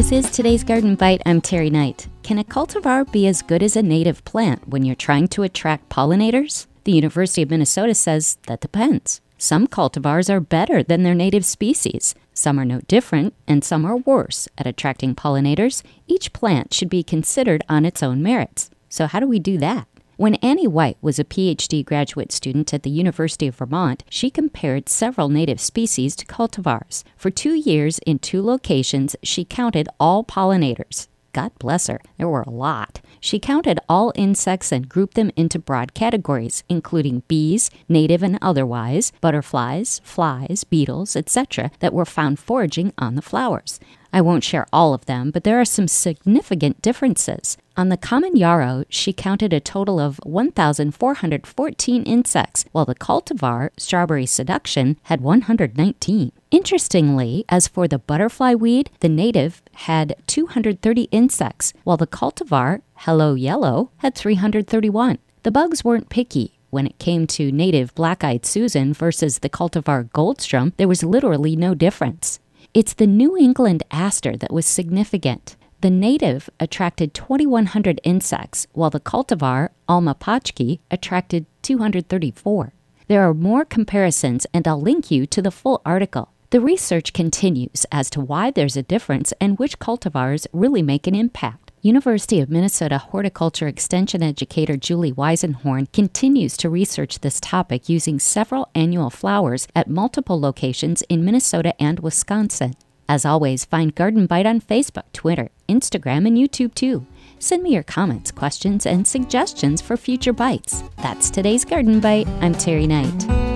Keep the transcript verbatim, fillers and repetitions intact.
This is today's Garden Bite. I'm Terry Knight. Can a cultivar be as good as a native plant when you're trying to attract pollinators? The University of Minnesota says that depends. Some cultivars are better than their native species. Some are no different, and some are worse at attracting pollinators. Each plant should be considered on its own merits. So how do we do that? When Annie White was a P H D graduate student at the University of Vermont, she compared several native species to cultivars. For two years in two locations, she counted all pollinators. God bless her, there were a lot. She counted all insects and grouped them into broad categories, including bees, native and otherwise, butterflies, flies, beetles, et cetera, that were found foraging on the flowers. I won't share all of them, but there are some significant differences. On the common yarrow, she counted a total of one thousand four hundred fourteen insects, while the cultivar, Strawberry Seduction, had one hundred nineteen. Interestingly, as for the butterfly weed, the native had two hundred thirty insects, while the cultivar, Hello Yellow, had three hundred thirty-one. The bugs weren't picky. When it came to native Black-Eyed Susan versus the cultivar Goldstrom, there was literally no difference. It's the New England aster that was significant. The native attracted twenty-one hundred insects, while the cultivar, Alma Pachki, attracted two hundred thirty-four. There are more comparisons, and I'll link you to the full article. The research continues as to why there's a difference and which cultivars really make an impact. University of Minnesota horticulture extension educator Julie Weisenhorn continues to research this topic using several annual flowers at multiple locations in Minnesota and Wisconsin. As always, find Garden Bite on Facebook, Twitter, Instagram, and YouTube too. Send me your comments, questions, and suggestions for future bites. That's today's Garden Bite. I'm Terry Knight.